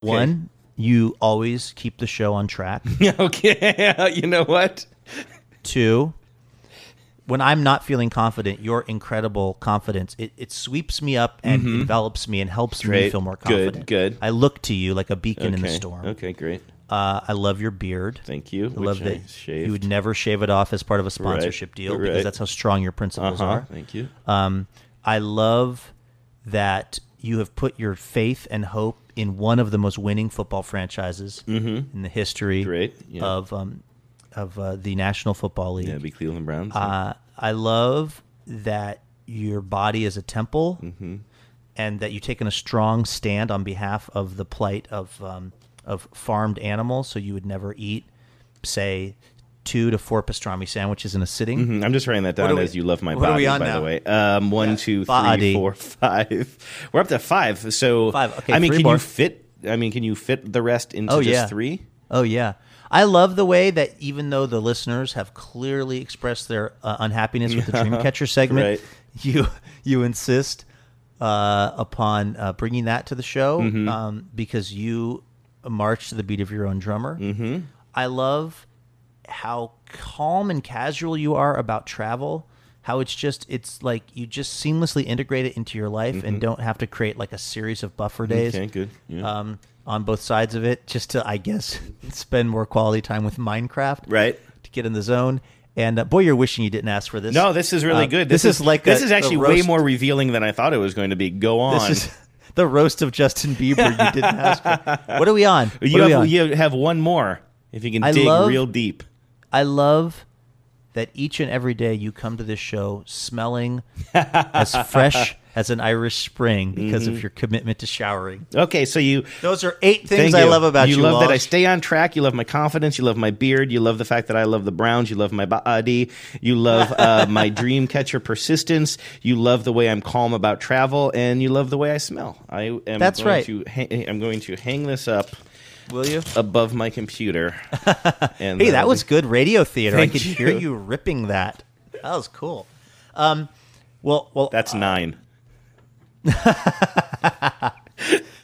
One, you always keep the show on track. Okay. You know what? Two, when I'm not feeling confident, your incredible confidence, it sweeps me up and envelops me and helps me feel more confident. Good. I look to you like a beacon in the storm. Okay, great. I love your beard. Thank you. I love that you would never shave it off as part of a sponsorship deal because that's how strong your principles are. Thank you. I love that you have put your faith and hope in one of the most winning football franchises in the history of the National Football League. Yeah, be Cleveland Browns. I love that your body is a temple and that you've taken a strong stand on behalf of the plight of farmed animals, so you would never eat, say, 2 to 4 pastrami sandwiches in a sitting. I'm just writing that down as you love my body, are we on by now? the way. 1, 2, 3, 4, 5. We're up to 5. So, 5. Okay, I mean, 3 can more. you fit the rest into just 3? Oh, yeah. I love the way that even though the listeners have clearly expressed their unhappiness with the Dreamcatcher segment, you insist upon bringing that to the show because you march to the beat of your own drummer. I love how calm and casual you are about travel, how it's like you just seamlessly integrate it into your life and don't have to create like a series of buffer days. Okay, good. Yeah. On both sides of it, just to, I guess, spend more quality time with Minecraft. Right. To get in the zone. And boy, you're wishing you didn't ask for this. No, this is really good. This is actually way more revealing than I thought it was going to be. Go on. This is the roast of Justin Bieber you didn't ask for. What are we on? You have one more, if you can dig real deep. I love that each and every day you come to this show smelling as fresh as an Irish spring because of your commitment to showering. Okay, so those are 8 things I love about you. You love Walsh. that I stay on track. You love my confidence. You love my beard. You love the fact that I love the Browns. You love my body. You love my dream catcher persistence. You love the way I'm calm about travel, and you love the way I smell. That's right. I'm going to hang this up. Will you? Above my computer. And, hey, that was good radio theater. I could you. hear you ripping that. That was cool. Well, that's 9.